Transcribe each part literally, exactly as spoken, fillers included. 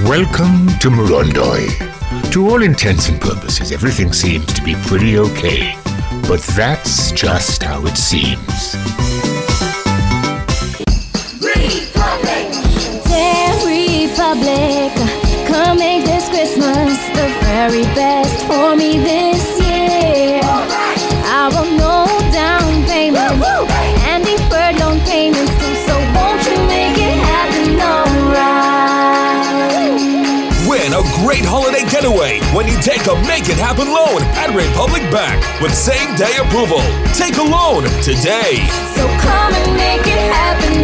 Welcome to Murundoi. To all intents and purposes, everything seems to be pretty okay. But that's just how it seems. Republic! Dear Republic, come make this Christmas the very best for me this year. I want no down payment and deferred loan payments too, so won't you make it happen alright? Win a great holiday getaway when you take a Make It Happen loan at Republic Bank with same-day approval. Take a loan today. So come and make it happen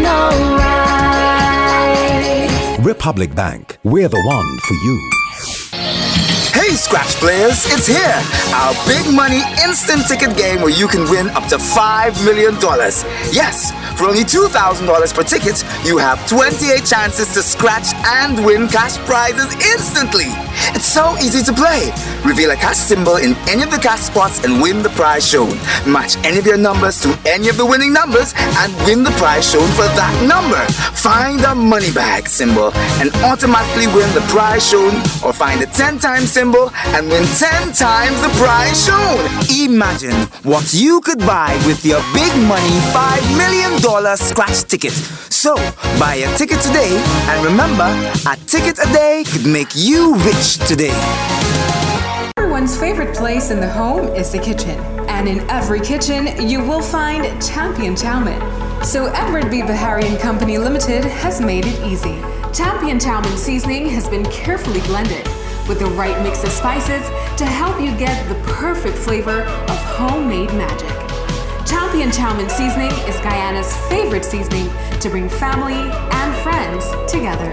alright. Republic Bank, we're the one for you. Hey Scratch players, it's here! Our big money instant ticket game where you can win up to five million dollars. Yes, for only two thousand dollars per ticket, you have twenty-eight chances to scratch and win cash prizes instantly. It's so easy to play. Reveal a cash symbol in any of the cash spots and win the prize shown. Match any of your numbers to any of the winning numbers and win the prize shown for that number. Find a money bag symbol and automatically win the prize shown, or find a ten times symbol and win ten times the prize shown. Imagine what you could buy with your big money five million dollars scratch ticket. So, buy a ticket today, and remember, a ticket a day could make you rich today. Everyone's favorite place in the home is the kitchen. And in every kitchen, you will find Champion Chalmon. So Edward B. Bahari and Company Limited has made it easy. Champion Chalmon seasoning has been carefully blended with the right mix of spices to help you get the perfect flavor of homemade magic. Champion Chalmon seasoning is Guyana's favorite seasoning to bring family and friends together.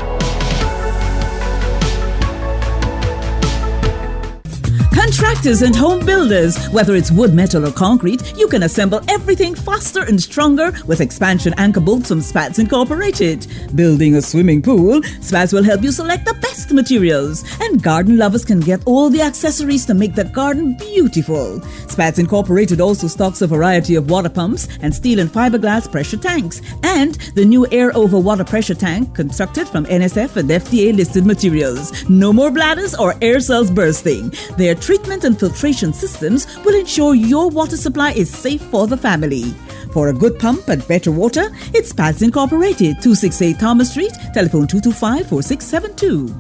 Contractors and home builders, whether it's wood, metal, or concrete, you can assemble everything faster and stronger with expansion anchor bolts from Spats Incorporated. Building a swimming pool, Spats will help you select the best materials. And garden lovers can get all the accessories to make the garden beautiful. Spats Incorporated also stocks a variety of water pumps and steel and fiberglass pressure tanks. And the new air over water pressure tank constructed from N S F and F D A listed materials. No more bladders or air cells bursting. Their treatment and filtration systems will ensure your water supply is safe for the family. For a good pump and better water, it's Spats Incorporated, two sixty-eight Thomas Street, telephone two two five, four six seven two.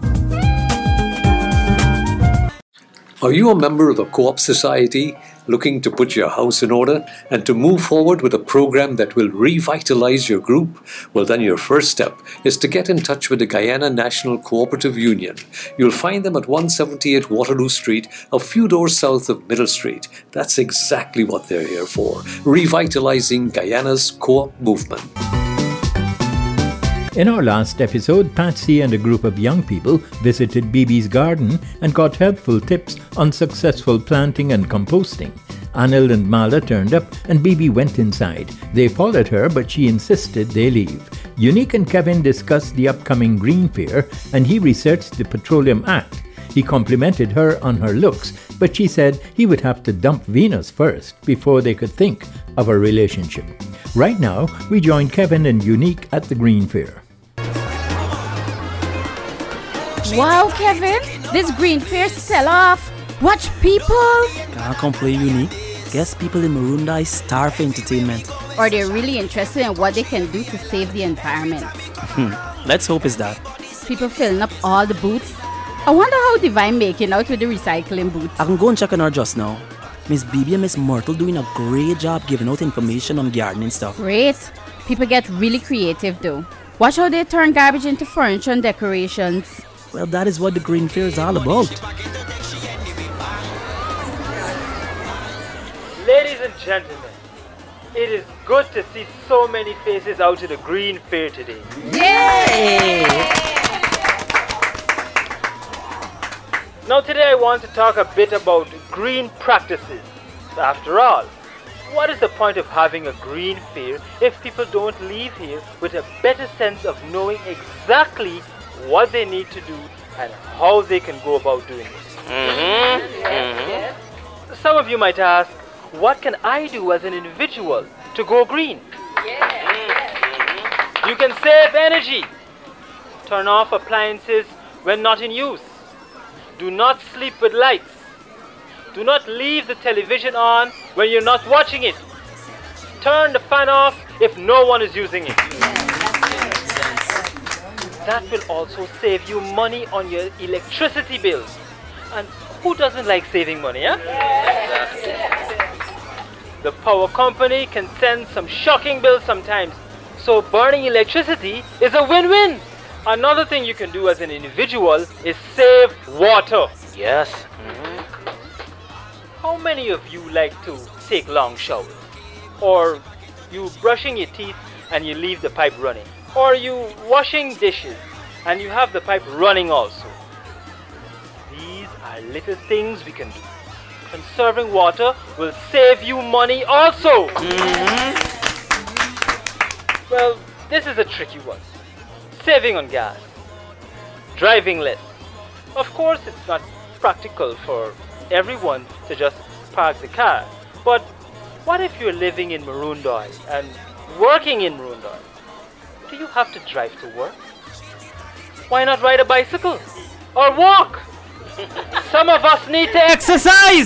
Are you a member of a co-op society looking to put your house in order and to move forward with a program that will revitalize your group? Well, then your first step is to get in touch with the Guyana National Cooperative Union. You'll find them at one seventy-eight Waterloo Street, a few doors south of Middle Street. That's exactly what they're here for, revitalizing Guyana's co-op movement. In our last episode, Patsy and a group of young people visited B B's garden and got helpful tips on successful planting and composting. Anil and Mala turned up and B B went inside. They followed her, but she insisted they leave. Unique and Kevin discussed the upcoming Green Fair and he researched the Petroleum Act. He complimented her on her looks, but she said he would have to dump Venus first before they could think of a relationship. Right now, we join Kevin and Unique at the Green Fair. Wow, Kevin, this Green Fair sell off. Watch people. Can't complain, Unique. Guess people in Murundoi starve for entertainment. Or they're really interested in what they can do to save the environment. Let's hope it's that. People filling up all the booths. I wonder how Divine making out with the recycling booths. I can go and check on her just now. Miss B B and Miss Myrtle doing a great job giving out information on gardening stuff. Great. People get really creative though. Watch how they turn garbage into furniture and decorations. Well, that is what the Green Fair is all about. Ladies and gentlemen, it is good to see so many faces out at the Green Fair today. Yay! Now today I want to talk a bit about green practices. After all, what is the point of having a green fair if people don't leave here with a better sense of knowing exactly what they need to do and how they can go about doing it? Mm-hmm. Mm-hmm. Yes. Some of you might ask, what can I do as an individual to go green? Mm-hmm. You can save energy. Turn off appliances when not in use. Do not sleep with lights. Do not leave the television on when you're not watching it. Turn the fan off if no one is using it. That will also save you money on your electricity bills. And who doesn't like saving money, eh? The power company can send some shocking bills sometimes. So burning electricity is a win-win. Another thing you can do as an individual is save water. Yes. Mm-hmm. How many of you like to take long showers? Or you brushing your teeth and you leave the pipe running? Or you washing dishes and you have the pipe running also? These are little things we can do. Conserving water will save you money also. Mm-hmm. Well, this is a tricky one. Saving on gas. Driving less. Of course, it's not practical for everyone to just park the car. But what if you're living in Marundoi and working in Marundoi? Do you have to drive to work? Why not ride a bicycle? Or walk? Some of us need to exercise!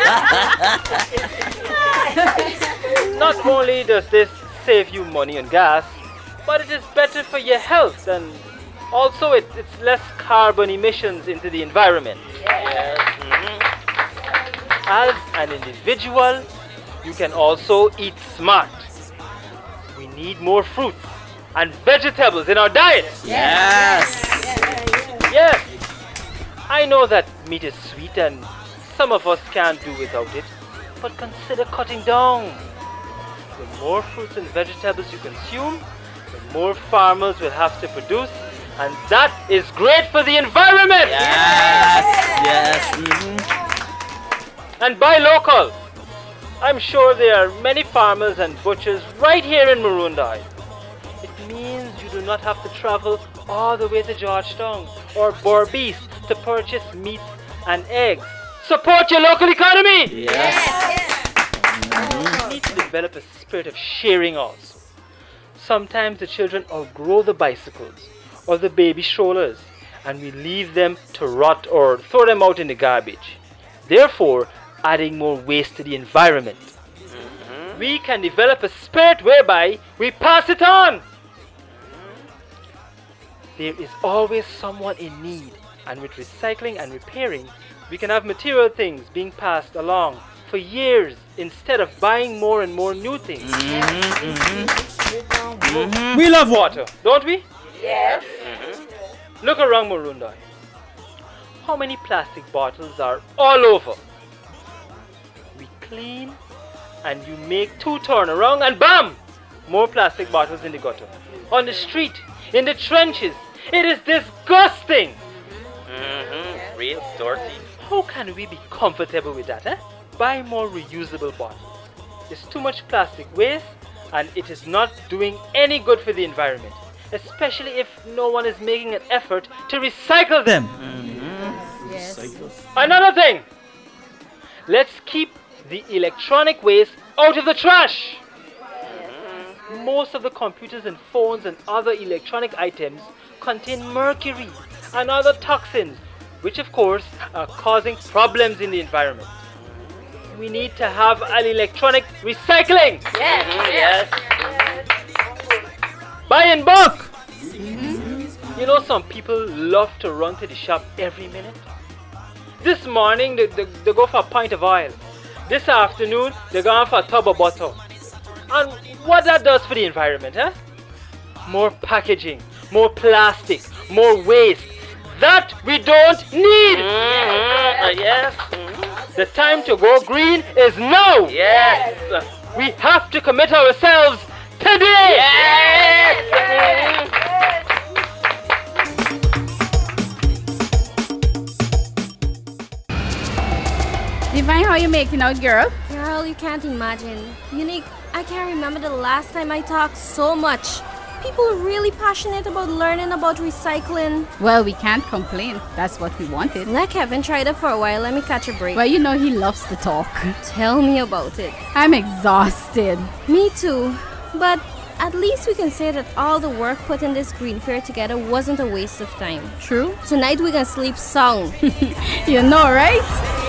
Not only does this save you money on gas, but it is better for your health, and also it, it's less carbon emissions into the environment. Yes. Mm-hmm. As an individual, you can also eat smart. We need more fruits and vegetables in our diet. Yes. Yes. I know that meat is sweet and some of us can't do without it, but consider cutting down. The more fruits and vegetables you consume, the more farmers will have to produce, and that is great for the environment. Yes. Yes. Mm-hmm. And buy local. I'm sure there are many farmers and butchers right here in Marundoi. It means you do not have to travel all the way to Georgetown or Berbice to purchase meat and eggs. Support your local economy! Yes. Mm-hmm. We need to develop a spirit of sharing also. Sometimes the children outgrow the bicycles or the baby strollers and we leave them to rot or throw them out in the garbage, therefore adding more waste to the environment. Mm-hmm. We can develop a spirit whereby we pass it on. There is always someone in need, and with recycling and repairing, we can have material things being passed along for years instead of buying more and more new things. Mm-hmm. Mm-hmm. Mm-hmm. We love water, don't we? Yes. Mm-hmm. Look around Marundoi. How many plastic bottles are all over? We clean and you make two turn around and bam! More plastic bottles in the gutter. On the street, in the trenches. It is disgusting! Mm-hmm. Real dirty. How can we be comfortable with that, eh? Buy more reusable bottles. There's too much plastic waste and it is not doing any good for the environment, especially if no one is making an effort to recycle them. Mm-hmm. Yes. Another thing, let's keep the electronic waste out of the trash. Mm-hmm. Most of the computers and phones and other electronic items contain mercury and other toxins, which of course are causing problems in the environment. We need to have an electronic recycling. Yes. Mm-hmm. Yes. Yes. Buy in bulk. Mm-hmm. You know, some people love to run to the shop every minute. This morning they, they, they go for a pint of oil. This afternoon they're going for a tub of butter. And what that does for the environment, huh? More packaging, more plastic, more waste. That we don't need. Mm-hmm. Uh, yes. Mm-hmm. The time to go green is now. Yes. We have to commit ourselves today. Yes. Divine, how you making out, girl? Girl, you can't imagine. Unique, I can't remember the last time I talked so much. People are really passionate about learning about recycling. Well, we can't complain. That's what we wanted. Let Kevin try that for a while. Let me catch a break. Well, you know he loves to talk. Tell me about it. I'm exhausted. Me too. But at least we can say that all the work put in this green fair together wasn't a waste of time. True. Tonight we can sleep sound. You know, right?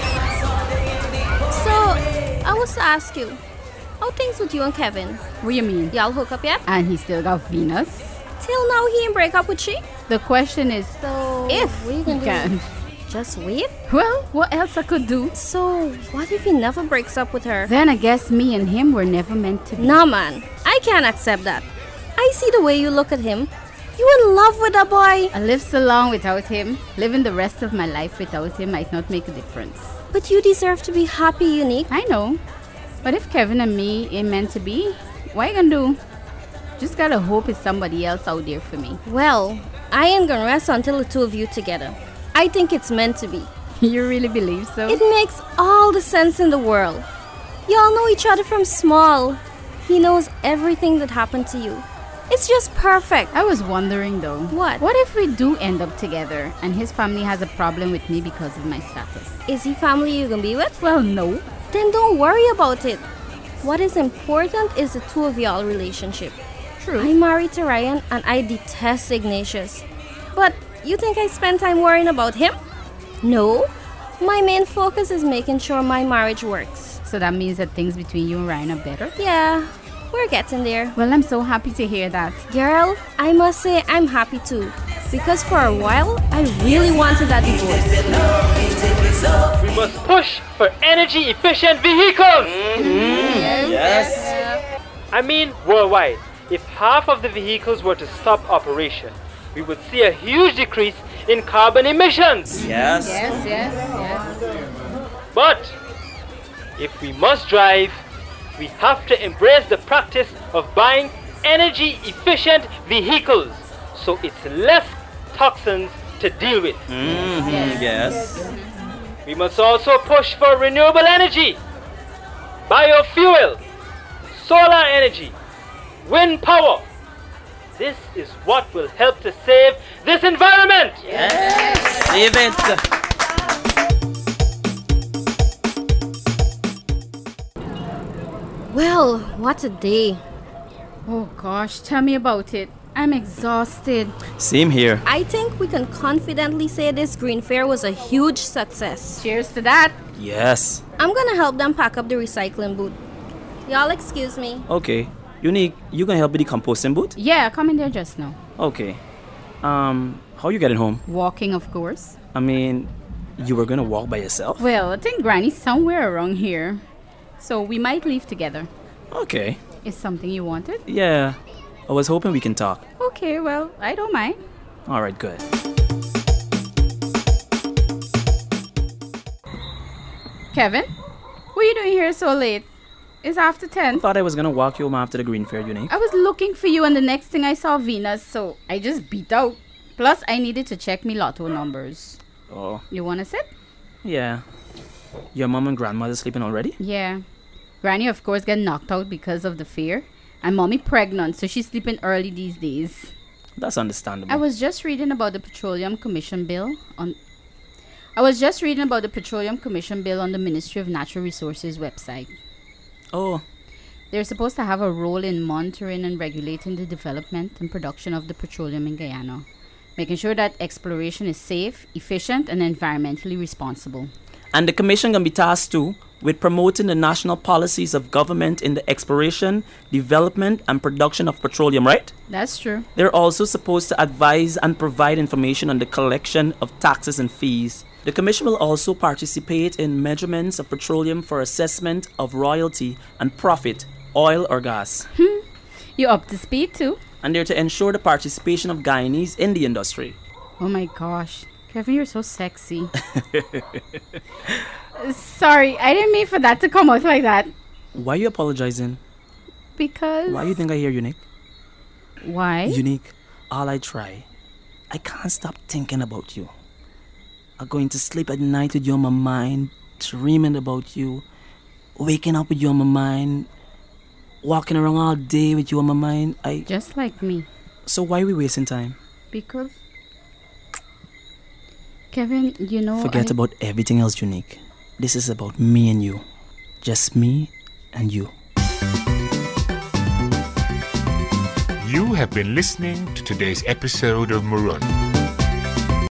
So, I was to ask you, how things with you and Kevin? What you mean? Y'all hook up yet? And he still got Venus? Till now he ain't break up with she? The question is, so if what you he can. Just wait? Well, what else I could do? So, what if he never breaks up with her? Then I guess me and him were never meant to be. Nah, man. I can't accept that. I see the way you look at him. You in love with that boy. I lived so long without him. Living the rest of my life without him might not make a difference. But you deserve to be happy, Unique. I know. But if Kevin and me ain't meant to be, what you gonna do? Just gotta hope it's somebody else out there for me. Well, I ain't gonna rest until the two of you together. I think it's meant to be. You really believe so? It makes all the sense in the world. Y'all know each other from small. He knows everything that happened to you. It's just perfect. I was wondering though. What? What if we do end up together and his family has a problem with me because of my status? Is he family you can be with? Well, no. Then don't worry about it. What is important is the two of y'all relationship. True. I'm married to Ryan and I detest Ignatius. But you think I spend time worrying about him? No. My main focus is making sure my marriage works. So that means that things between you and Ryan are better? Yeah, we're getting there. Well, I'm so happy to hear that. Girl, I must say I'm happy too. Because for a while, I really wanted that divorce. We must push for energy efficient vehicles! Mm-hmm. Yes. yes. I mean, worldwide. If half of the vehicles were to stop operation, we would see a huge decrease in carbon emissions. Yes. Yes, yes, yes. But if we must drive, we have to embrace the practice of buying energy efficient vehicles so it's less toxins to deal with. Mm-hmm. Yes. yes. We must also push for renewable energy, biofuel, solar energy, wind power. This is what will help to save this environment. Yes. Save it. Well, what a day. Oh gosh, tell me about it. I'm exhausted. Same here. I think we can confidently say this green fair was a huge success. Cheers to that. Yes. I'm gonna help them pack up the recycling booth. Y'all excuse me. Okay. Unique, you gonna help with the composting booth? Yeah, come in there just now. Okay. Um, how you getting home? Walking, of course. I mean, you were gonna walk by yourself? Well, I think Granny's somewhere around here. So we might leave together. Okay. Is something you wanted? Yeah. I was hoping we can talk. Okay, well, I don't mind. Alright, good. Kevin? What are you doing here so late? It's after ten. I thought I was gonna walk you home after the green fair, Unique. I was looking for you and the next thing I saw Venus, so I just beat out. Plus, I needed to check me lotto numbers. Oh. You wanna sit? Yeah. Your mom and grandmother sleeping already? Yeah. Granny, of course, got knocked out because of the fear. And mommy pregnant, so she's sleeping early these days. That's understandable. I was just reading about the Petroleum Commission bill on... I was just reading about the Petroleum Commission bill on the Ministry of Natural Resources website. Oh. They're supposed to have a role in monitoring and regulating the development and production of the petroleum in Guyana, making sure that exploration is safe, efficient, and environmentally responsible. And the commission can be tasked too with promoting the national policies of government in the exploration, development, and production of petroleum, right? That's true. They're also supposed to advise and provide information on the collection of taxes and fees. The commission will also participate in measurements of petroleum for assessment of royalty and profit, oil or gas. Hmm. You up to speed too? And they're to ensure the participation of Guyanese in the industry. Oh my gosh. Kevin, you're so sexy. Sorry, I didn't mean for that to come out like that. Why are you apologizing? Because... Why do you think I hear Unique? Why? Unique, all I try, I can't stop thinking about you. I'm going to sleep at night with you on my mind, dreaming about you, waking up with you on my mind, walking around all day with you on my mind. I Just like me. So why are we wasting time? Because... Kevin, you know... Forget I... about everything else, Unique. This is about me and you. Just me and you. You have been listening to today's episode of Murun.